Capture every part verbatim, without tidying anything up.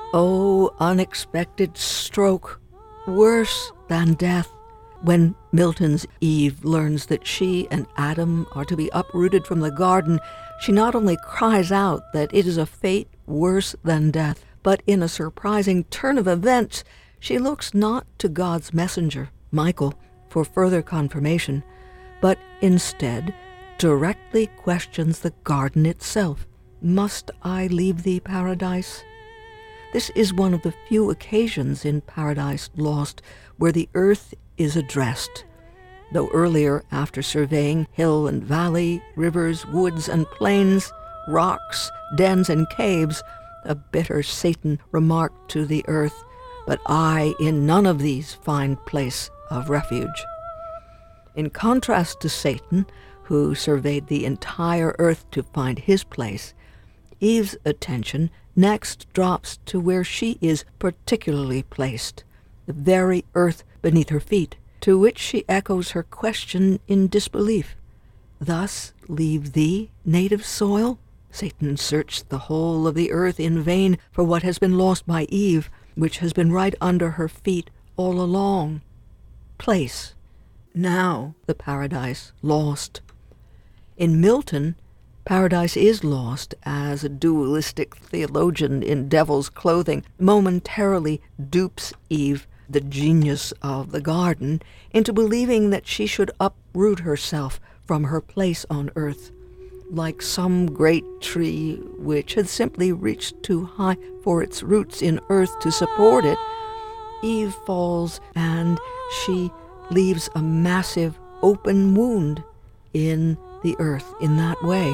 Oh, unexpected stroke, worse than death. When Milton's Eve learns that she and Adam are to be uprooted from the garden, she not only cries out that it is a fate worse than death, but in a surprising turn of events, she looks not to God's messenger, Michael, for further confirmation, but instead directly questions the garden itself. Must I leave thee, paradise? This is one of the few occasions in Paradise Lost where the earth is addressed. Though earlier, after surveying hill and valley, rivers, woods and plains, rocks, dens and caves, a bitter Satan remarked to the earth, "But I in none of these find place of refuge." In contrast to Satan, who surveyed the entire earth to find his place, Eve's attention next drops to where she is particularly placed, the very earth beneath her feet, to which she echoes her question in disbelief. Thus leave thee, native soil? Satan searched the whole of the earth in vain for what has been lost by Eve, which has been right under her feet all along. Place. Now the paradise lost. In Milton, paradise is lost as a dualistic theologian in devil's clothing momentarily dupes Eve, the genius of the garden, into believing that she should uproot herself from her place on earth. Like some great tree which had simply reached too high for its roots in earth to support it, Eve falls and she leaves a massive open wound in the earth in that way.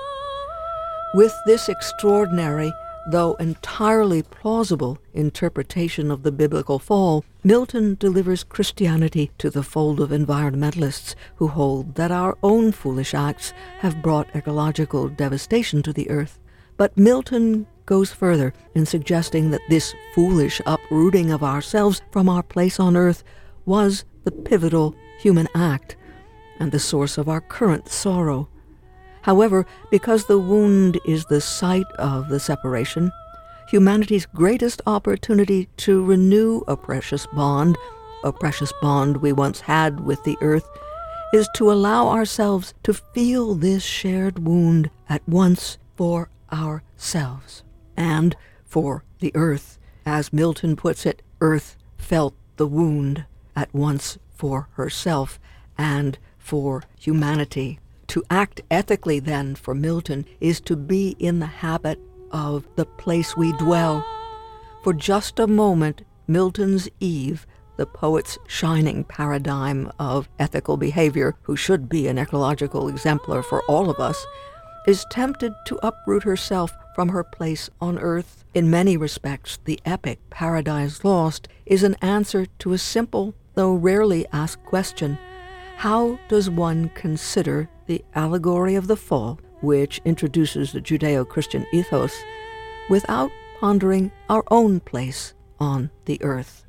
With this extraordinary, though entirely plausible, interpretation of the biblical fall, Milton delivers Christianity to the fold of environmentalists who hold that our own foolish acts have brought ecological devastation to the earth. But Milton goes further in suggesting that this foolish uprooting of ourselves from our place on earth was the pivotal human act and the source of our current sorrow. However, because the wound is the site of the separation, humanity's greatest opportunity to renew a precious bond, a precious bond we once had with the earth, is to allow ourselves to feel this shared wound at once for ourselves and for the earth. As Milton puts it, earth felt the wound at once for herself and for humanity. To act ethically, then, for Milton, is to be in the habit of the place we dwell. For just a moment, Milton's Eve, the poet's shining paradigm of ethical behavior, who should be an ecological exemplar for all of us, is tempted to uproot herself from her place on earth. In many respects, the epic Paradise Lost is an answer to a simple, though rarely asked question: how does one consider the allegory of the fall, which introduces the Judeo-Christian ethos, without pondering our own place on the earth?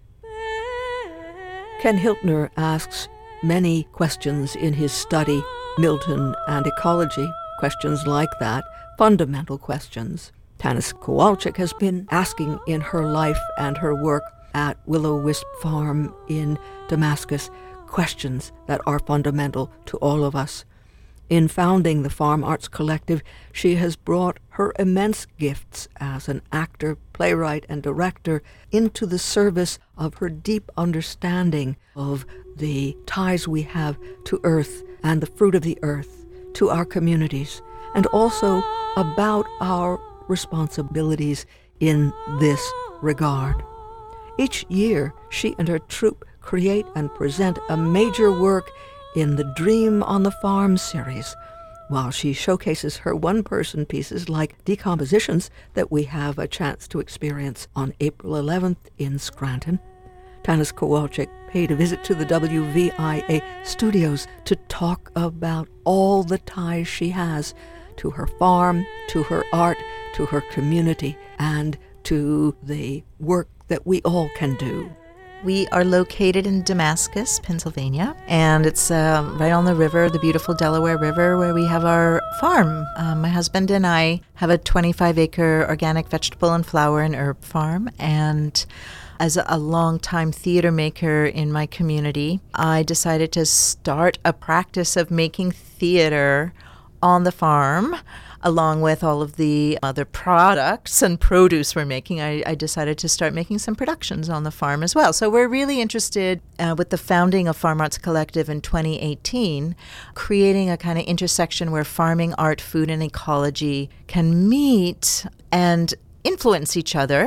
Ken Hiltner asks many questions in his study, Milton and Ecology, questions like that, fundamental questions. Tanis Kowalczyk has been asking in her life and her work at Willow Wisp Farm in Damascus, questions that are fundamental to all of us. In founding the Farm Arts Collective, she has brought her immense gifts as an actor, playwright, and director into the service of her deep understanding of the ties we have to earth and the fruit of the earth, to our communities, and also about our responsibilities in this regard. Each year, she and her troupe create and present a major work in the Dream on the Farm series, while she showcases her one-person pieces like Decompositions that we have a chance to experience on April eleventh in Scranton. Tanis Kowalczyk paid a visit to the W V I A studios to talk about all the ties she has to her farm, to her art, to her community, and to the work that we all can do. We are located in Damascus, Pennsylvania, and it's uh, right on the river, the beautiful Delaware River, where we have our farm. Um, my husband and I have a twenty-five acre organic vegetable and flower and herb farm, and as a long-time theater maker in my community, I decided to start a practice of making theater on the farm. Along with all of the other products and produce we're making, I, I decided to start making some productions on the farm as well. So we're really interested uh, with the founding of Farm Arts Collective in twenty eighteen, creating a kind of intersection where farming, art, food, and ecology can meet and influence each other.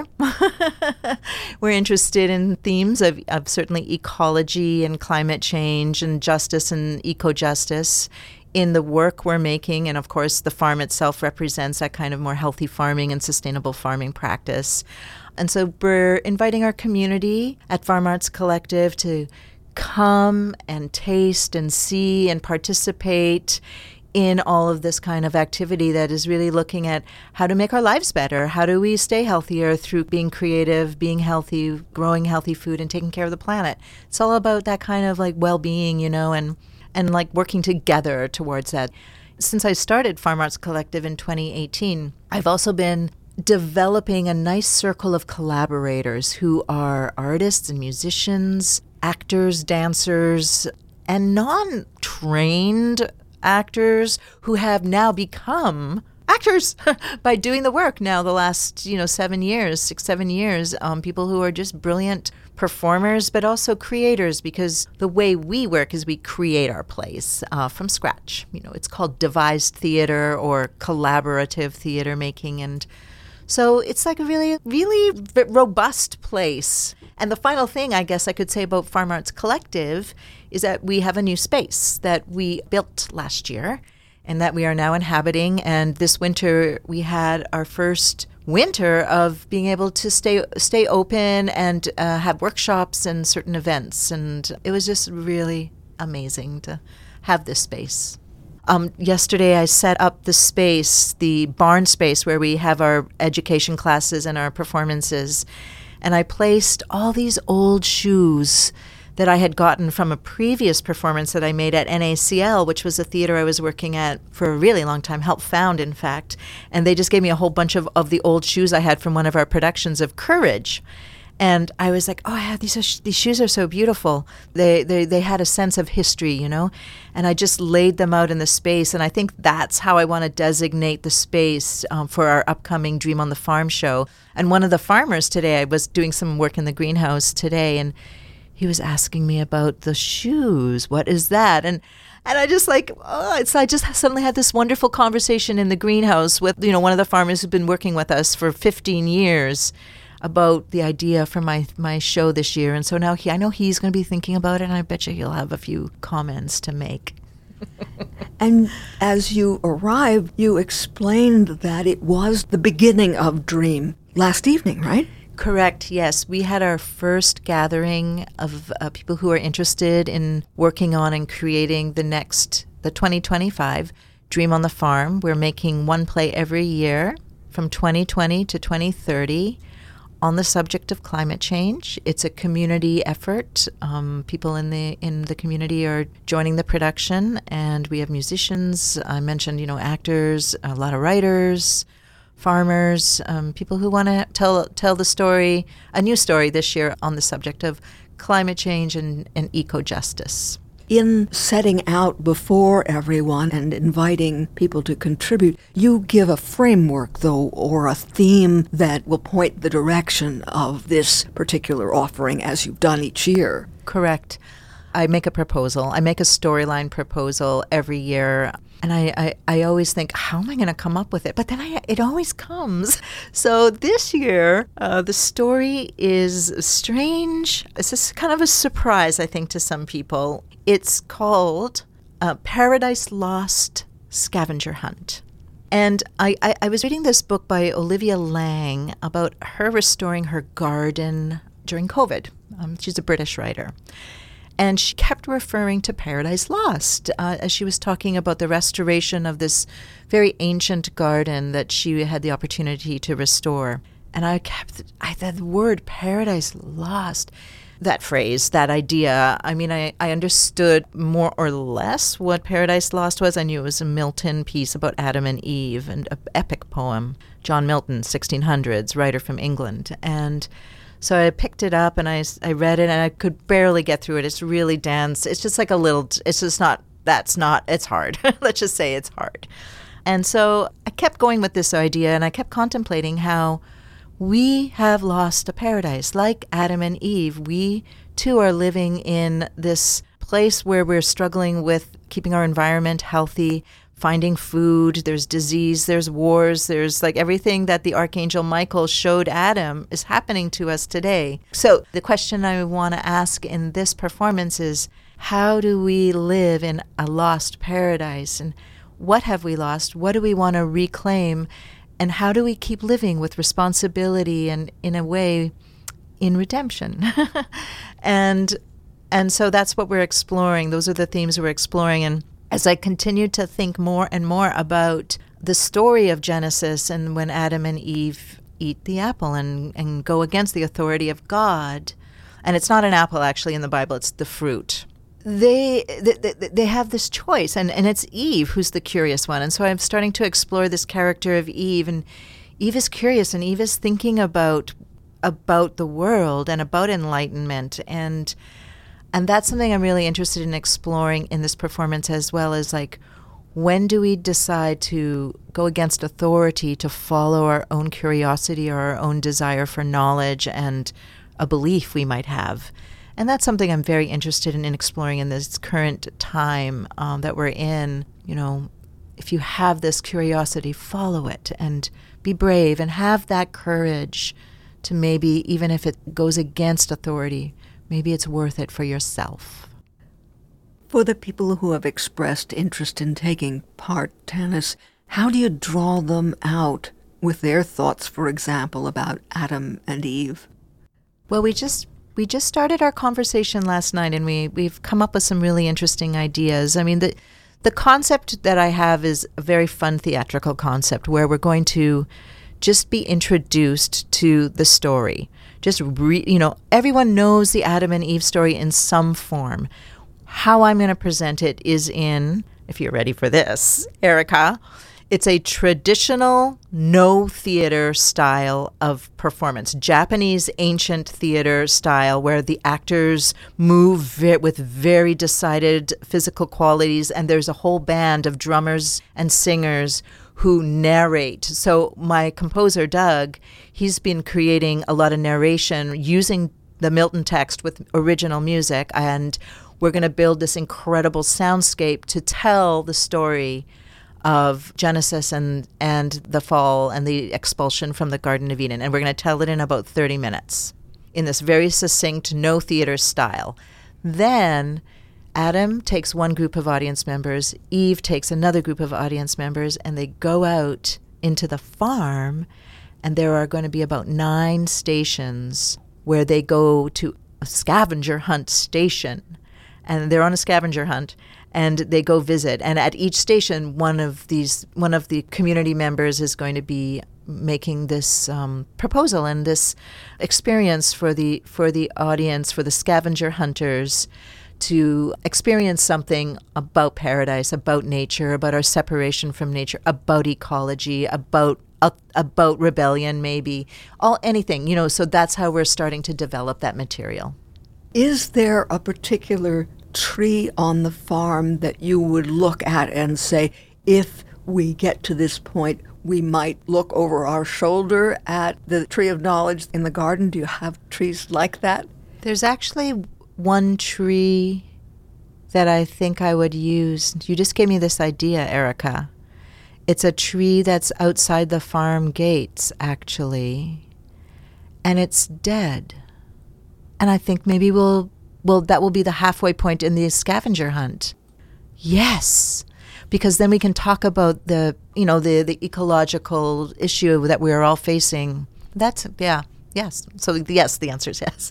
We're interested in themes of, of certainly ecology and climate change and justice and eco-justice in the work we're making. And of course, the farm itself represents that kind of more healthy farming and sustainable farming practice. And so we're inviting our community at Farm Arts Collective to come and taste and see and participate in all of this kind of activity that is really looking at how to make our lives better. How do we stay healthier through being creative, being healthy, growing healthy food, and taking care of the planet? It's all about that kind of like well-being, you know, and and like working together towards that. Since I started Farm Arts Collective in twenty eighteen, I've also been developing a nice circle of collaborators who are artists and musicians, actors, dancers, and non-trained actors who have now become actors by doing the work now the last, you know, seven years, six, seven years, um, people who are just brilliant performers, but also creators, because the way we work is we create our plays uh, from scratch. You know, it's called devised theater or collaborative theater making. And so it's like a really, really robust place. And the final thing I guess I could say about Farm Arts Collective is that we have a new space that we built last year and that we are now inhabiting. And this winter we had our first winter of being able to stay stay open and uh, have workshops and certain events. And it was just really amazing to have this space. Um, yesterday I set up the space, the barn space where we have our education classes and our performances. And I placed all these old shoes that I had gotten from a previous performance that I made at N A C L, which was a theater I was working at for a really long time, Help Found, in fact. And they just gave me a whole bunch of, of the old shoes I had from one of our productions of Courage. And I was like, oh, I have these sh- these shoes are so beautiful. They, they they had a sense of history, you know? And I just laid them out in the space. And I think that's how I want to designate the space um, for our upcoming Dream on the Farm show. And one of the farmers today, I was doing some work in the greenhouse today, and he was asking me about the shoes. What is that? And and I just like, oh, it's I just suddenly had this wonderful conversation in the greenhouse with, you know, one of the farmers who's been working with us for fifteen years about the idea for my my show this year. And so now he, I know he's going to be thinking about it, and I bet you he'll have a few comments to make. And as you arrived, you explained that it was the beginning of Dream last evening, right? Correct, yes. We had our first gathering of uh, people who are interested in working on and creating the next, the twenty twenty-five Dream on the Farm. We're making one play every year from twenty twenty to twenty thirty on the subject of climate change. It's a community effort. Um, people in the in the community are joining the production, and we have musicians. I mentioned, you know, actors, a lot of writers, farmers, um, people who want to tell tell the story, a new story this year on the subject of climate change and, and eco-justice. In setting out before everyone and inviting people to contribute, you give a framework, though, or a theme that will point the direction of this particular offering as you've done each year. Correct. I make a proposal. I make a storyline proposal every year. And I, I, I always think, how am I going to come up with it? But then I, it always comes. So this year, uh, the story is strange. It's just kind of a surprise, I think, to some people. It's called uh, Paradise Lost Scavenger Hunt. And I, I, I was reading this book by Olivia Laing about her restoring her garden during COVID. Um, she's a British writer. And she kept referring to Paradise Lost uh, as she was talking about the restoration of this very ancient garden that she had the opportunity to restore. And I kept, I the word Paradise Lost that phrase, that idea. I mean, I, I understood more or less what Paradise Lost was. I knew it was a Milton piece about Adam and Eve, and an epic poem. John Milton, sixteen hundreds, writer from England. And so I picked it up and I, I read it, and I could barely get through it. It's really dense. It's just like a little, it's just not, that's not, it's hard. Let's just say it's hard. And so I kept going with this idea, and I kept contemplating how we have lost a paradise. Like Adam and Eve, we too are living in this place where we're struggling with keeping our environment healthy, finding food, there's disease, there's wars, there's like everything that the Archangel Michael showed Adam is happening to us today. So the question I want to ask in this performance is, how do we live in a lost paradise? And what have we lost? What do we want to reclaim? And how do we keep living with responsibility and, in a way, in redemption? and and so that's what we're exploring. Those are the themes we're exploring. And as I continued to think more and more about the story of Genesis and when Adam and Eve eat the apple and, and go against the authority of God, and it's not an apple actually in the Bible, it's the fruit. They, they they have this choice, and, and it's Eve who's the curious one. And so I'm starting to explore this character of Eve, and Eve is curious, and Eve is thinking about about the world and about enlightenment, and and that's something I'm really interested in exploring in this performance, as well as like, when do we decide to go against authority to follow our own curiosity or our own desire for knowledge and a belief we might have? And that's something I'm very interested in, in exploring in this current time um, that we're in. You know, if you have this curiosity, follow it and be brave and have that courage to maybe, even if it goes against authority, maybe it's worth it for yourself. For the people who have expressed interest in taking part, Tanis, how do you draw them out with their thoughts, for example, about Adam and Eve? Well, we just... We just started our conversation last night, and we, we've come up with some really interesting ideas. I mean, the the concept that I have is a very fun theatrical concept where we're going to just be introduced to the story. Just, re, you know, everyone knows the Adam and Eve story in some form. How I'm going to present it is in, if you're ready for this, Erica, it's a traditional no theater style of performance, Japanese ancient theater style, where the actors move ve- with very decided physical qualities, and there's a whole band of drummers and singers who narrate. So my composer, Doug, he's been creating a lot of narration using the Milton text with original music, and we're going to build this incredible soundscape to tell the story of Genesis and, and the fall and the expulsion from the Garden of Eden. And we're going to tell it in about thirty minutes in this very succinct, no theater style. Then Adam takes one group of audience members, Eve takes another group of audience members, and they go out into the farm, and there are going to be about nine stations where they go to a scavenger hunt station. And they're on a scavenger hunt, and they go visit. And at each station, one of these, one of the community members is going to be making this um, proposal and this experience for the for the audience, for the scavenger hunters, to experience something about paradise, about nature, about our separation from nature, about ecology, about uh, about rebellion, maybe all anything, you know. So that's how we're starting to develop that material. Is there a particular tree on the farm that you would look at and say, if we get to this point, we might look over our shoulder at the tree of knowledge in the garden? Do you have trees like that? There's actually one tree that I think I would use. You just gave me this idea, Erica. It's a tree that's outside the farm gates, actually, and it's dead. And I think maybe we'll, well, that will be the halfway point in the scavenger hunt. Yes, because then we can talk about the, you know, the, the ecological issue that we're all facing. That's, yeah, yes. So yes, the answer is yes.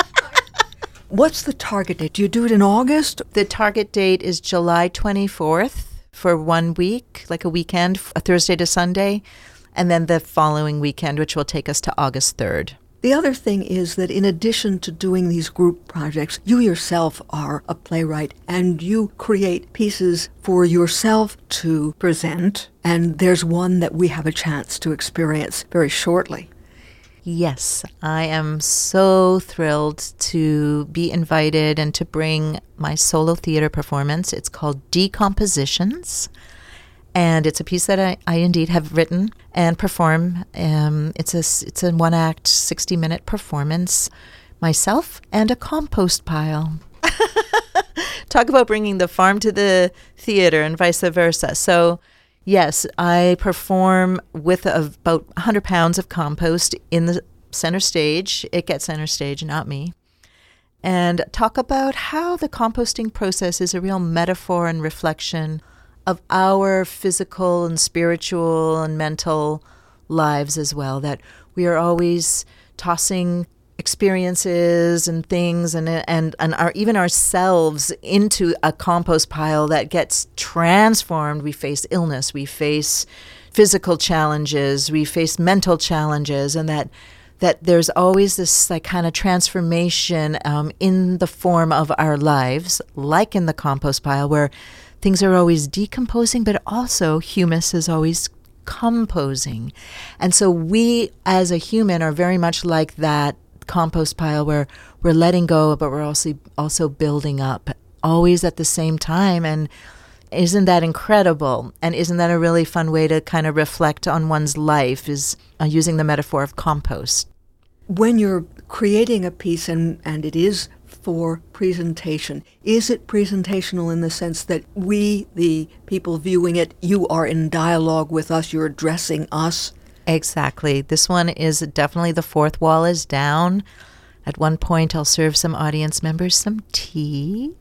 What's the target date? Do you do it in August? The target date is July twenty-fourth for one week, like a weekend, a Thursday to Sunday, and then the following weekend, which will take us to August third. The other thing is that in addition to doing these group projects, you yourself are a playwright and you create pieces for yourself to present. And there's one that we have a chance to experience very shortly. Yes, I am so thrilled to be invited and to bring my solo theater performance. It's called Decompositions, and it's a piece that I, I indeed have written and perform. Um, it's a it's a one-act, sixty-minute performance, myself and a compost pile. Talk about bringing the farm to the theater and vice versa. So yes, I perform with about one hundred pounds of compost in the center stage. It gets center stage, not me. And talk about how the composting process is a real metaphor and reflection of our physical and spiritual and mental lives as well, that we are always tossing experiences and things and and and our even ourselves into a compost pile that gets transformed. We face illness, we face physical challenges, we face mental challenges, and that that there's always this like kind of transformation um, in the form of our lives, like in the compost pile, where things are always decomposing, but also humus is always composing. And so we as a human are very much like that compost pile where we're letting go, but we're also also building up, always at the same time. And isn't that incredible? And isn't that a really fun way to kind of reflect on one's life, is uh, using the metaphor of compost? When you're creating a piece and, and it is for presentation, is it presentational in the sense that we, the people viewing it, you are in dialogue with us, you're addressing us? Exactly. This one is definitely the fourth wall is down. At one point, I'll serve some audience members some tea.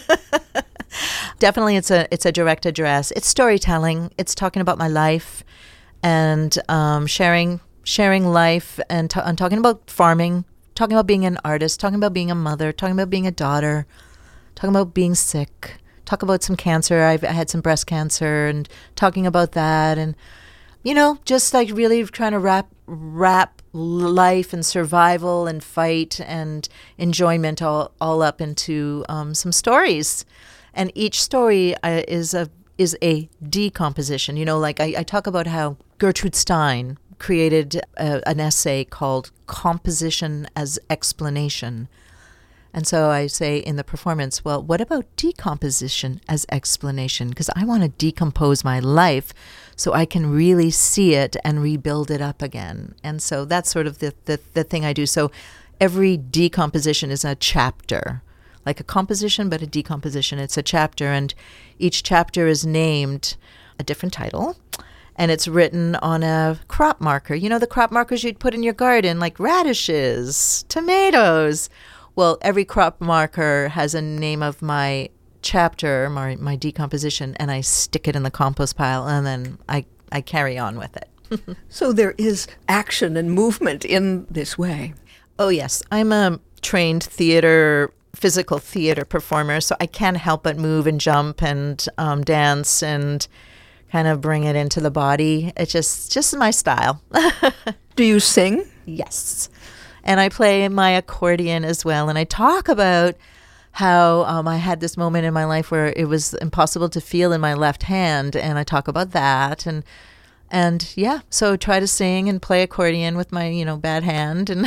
Definitely, it's a it's a direct address. It's storytelling. It's talking about my life and um, sharing sharing life and, t- and talking about farming, talking about being an artist, talking about being a mother, talking about being a daughter, talking about being sick, talk about some cancer. I've I had some breast cancer and talking about that, and you know, just like really trying to wrap wrap life and survival and fight and enjoyment all, all up into um, some stories. And each story uh, is a is a decomposition. You know, like I, I talk about how Gertrude Stein created a, an essay called Composition as Explanation. And so I say in the performance, well, what about decomposition as explanation? Because I want to decompose my life so I can really see it and rebuild it up again. And so that's sort of the, the, the thing I do. So every decomposition is a chapter, like a composition, but a decomposition. It's a chapter, and each chapter is named a different title. And it's written on a crop marker. You know, the crop markers you'd put in your garden, like radishes, tomatoes. Well, every crop marker has a name of my chapter, my, my decomposition, and I stick it in the compost pile, and then I, I carry on with it. So there is action and movement in this way. Oh, yes. I'm a trained theater, physical theater performer, so I can't help but move and jump and um, dance and kind of bring it into the body. It's just, just my style. Do you sing? Yes. And I play my accordion as well. And I talk about how um, I had this moment in my life where it was impossible to feel in my left hand. And I talk about that. And, and yeah, so try to sing and play accordion with my, you know, bad hand and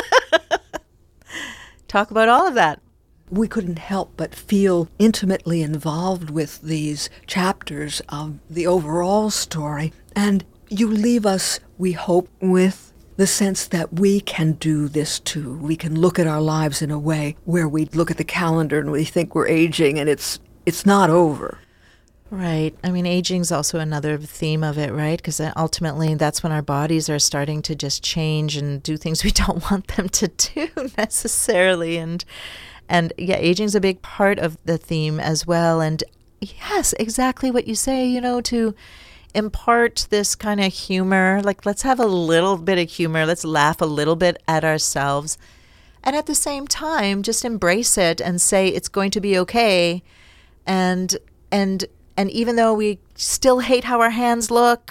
talk about all of that. We couldn't help but feel intimately involved with these chapters of the overall story. And you leave us, we hope, with the sense that we can do this too. We can look at our lives in a way where we look at the calendar and we think we're aging, and it's it's not over. Right. I mean, aging's also another theme of it, right? Because ultimately that's when our bodies are starting to just change and do things we don't want them to do necessarily. And and yeah, aging's a big part of the theme as well. And yes, exactly what you say, you know, to impart this kind of humor, like let's have a little bit of humor, let's laugh a little bit at ourselves, and at the same time just embrace it and say it's going to be okay. And and and even though we still hate how our hands look,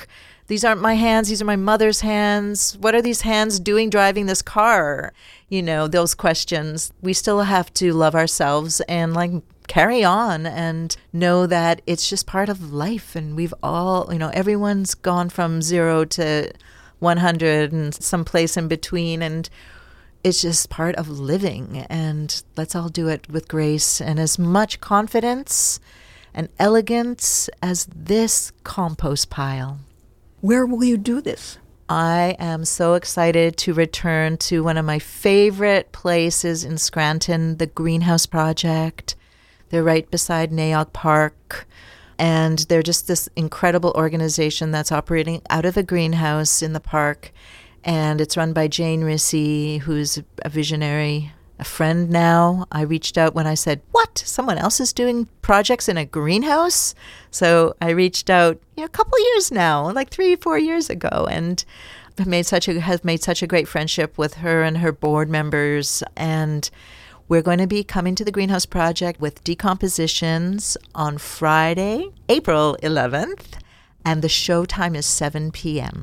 These aren't my hands. These are my mother's hands. What are these hands doing driving this car? You know, those questions. We still have to love ourselves and like carry on and know that it's just part of life. And we've all, you know, everyone's gone from zero to one hundred and some place in between. And it's just part of living. And let's all do it with grace and as much confidence and elegance as this compost pile. Where will you do this? I am so excited to return to one of my favorite places in Scranton, the Greenhouse Project. They're right beside Nayok Park. And they're just this incredible organization that's operating out of a greenhouse in the park. And it's run by Jane Rissy, who's a visionary, a friend now. I reached out when I said, what? Someone else is doing projects in a greenhouse? So I reached out you know, a couple years now, like three, four years ago, and have made such a have made such a great friendship with her and her board members. And we're going to be coming to the Greenhouse Project with decompositions on Friday, April eleventh, and the show time is seven p.m.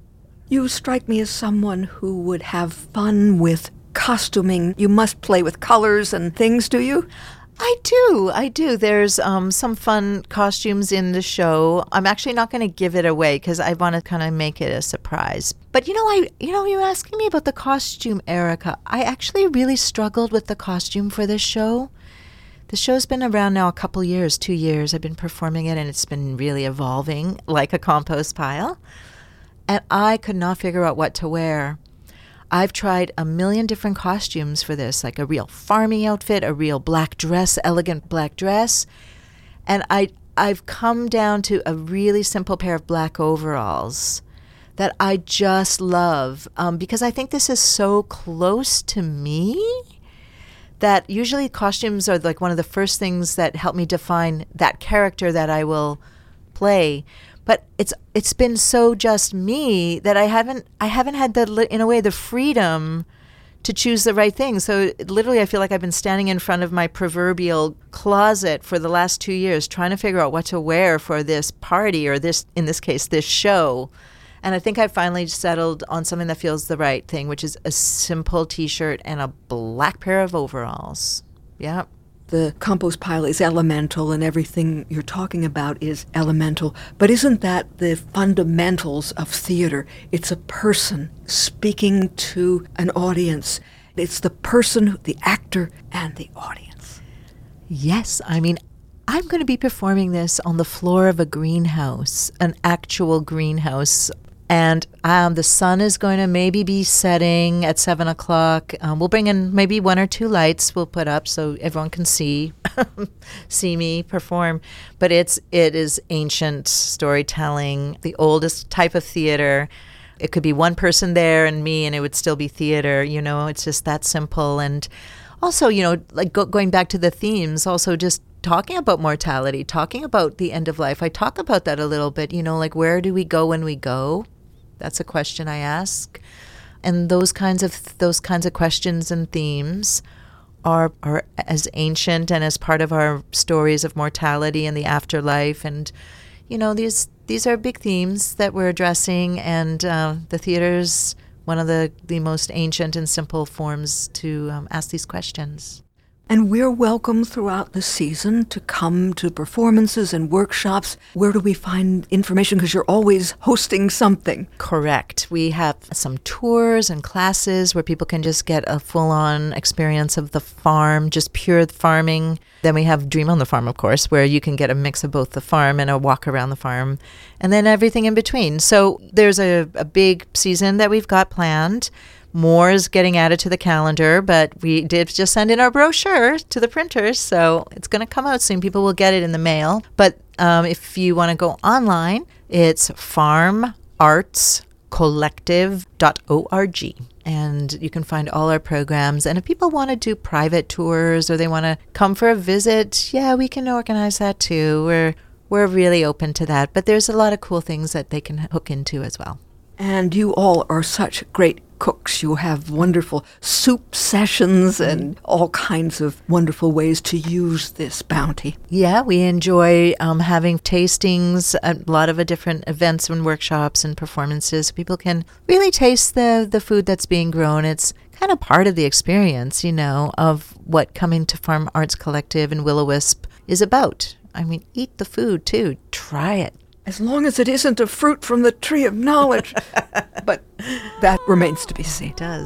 You strike me as someone who would have fun with costuming. You must play with colors and things, do you? I do. I do. There's um, some fun costumes in the show. I'm actually not going to give it away because I want to kind of make it a surprise. But you know, I you know, you're asking me about the costume, Erica. I actually really struggled with the costume for this show. The show's been around now a couple years, two years. I've been performing it, and it's been really evolving like a compost pile. And I could not figure out what to wear. I've tried a million different costumes for this, like a real farming outfit, a real black dress, elegant black dress. And I, I've come down to a really simple pair of black overalls that I just love um, because I think this is so close to me that usually costumes are like one of the first things that help me define that character that I will play. But it's it's been so just me that I haven't I haven't had the in a way the freedom to choose the right thing. So literally, I feel like I've been standing in front of my proverbial closet for the last two years, trying to figure out what to wear for this party or this, in this case, this show. And I think I finally settled on something that feels the right thing, which is a simple T-shirt and a black pair of overalls. Yeah. The compost pile is elemental and everything you're talking about is elemental. But isn't that the fundamentals of theater? It's a person speaking to an audience. It's the person, the actor, and the audience. Yes, I mean, I'm going to be performing this on the floor of a greenhouse, an actual greenhouse. And um, the sun is going to maybe be setting at seven o'clock. Um, we'll bring in maybe one or two lights we'll put up so everyone can see see me perform. But it's it is ancient storytelling, the oldest type of theater. It could be one person there and me, and it would still be theater. You know, it's just that simple. And also, you know, like go, going back to the themes, also just talking about mortality, talking about the end of life. I talk about that a little bit. You know, like where do we go when we go? That's a question I ask. And those kinds of those kinds of questions and themes are are as ancient and as part of our stories of mortality and the afterlife. And, you know, these these are big themes that we're addressing. And uh, the theater's one of the, the most ancient and simple forms to um, ask these questions. And we're welcome throughout the season to come to performances and workshops. Where do we find information? Because you're always hosting something. Correct. We have some tours and classes where people can just get a full-on experience of the farm, just pure farming. Then we have Dream on the Farm, of course, where you can get a mix of both the farm and a walk around the farm, and then everything in between. So there's a, a big season that we've got planned. More is getting added to the calendar, but we did just send in our brochure to the printers, so it's going to come out soon. People will get it in the mail. But um, if you want to go online, it's farm arts collective dot org, and you can find all our programs. And if people want to do private tours or they want to come for a visit, yeah, we can organize that too. We're we're really open to that. But there's a lot of cool things that they can hook into as well. And you all are such great cooks. You have wonderful soup sessions and all kinds of wonderful ways to use this bounty. Yeah, we enjoy um, having tastings, a lot of uh, different events and workshops and performances. People can really taste the, the food that's being grown. It's kind of part of the experience, you know, of what coming to Farm Arts Collective and Will-O-Wisp is about. I mean, eat the food, too. Try it. As long as it isn't a fruit from the tree of knowledge. But that remains to be seen. It does.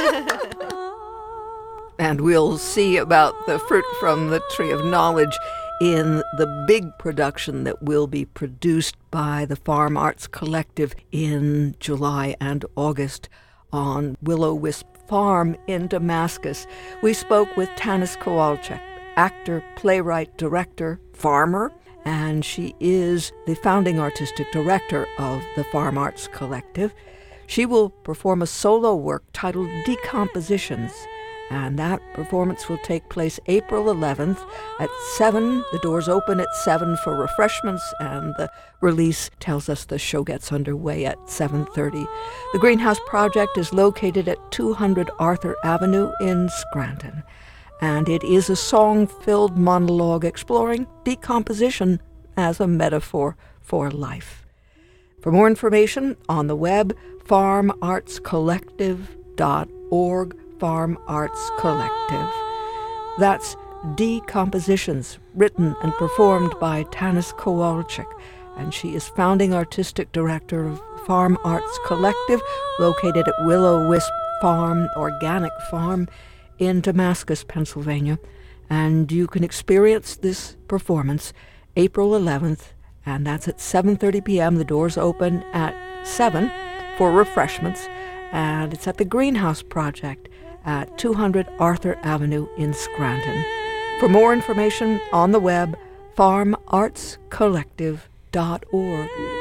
And we'll see about the fruit from the tree of knowledge in the big production that will be produced by the Farm Arts Collective in July and August on Will-O-Wisp Farm in Damascus. We spoke with Tanis Kowalczyk, actor, playwright, director, farmer, and she is the founding artistic director of the Farm Arts Collective. She will perform a solo work titled Decompositions, and that performance will take place April eleventh at seven. The doors open at seven for refreshments, and the release tells us the show gets underway at seven thirty. The Greenhouse Project is located at two hundred Arthur Avenue in Scranton, and it is a song-filled monologue exploring decomposition as a metaphor for life. For more information on the web, farm arts collective dot org, Farm Arts Collective. That's Decompositions, written and performed by Tanis Kowalczyk, and she is founding artistic director of Farm Arts Collective, located at Will-O-Wisp Farm, Organic Farm, in Damascus, Pennsylvania. And you can experience this performance April eleventh, and that's at seven thirty p.m. The doors open at seven for refreshments, and it's at the Greenhouse Project at two hundred Arthur Avenue in Scranton. For more information on the web, farm arts collective dot org.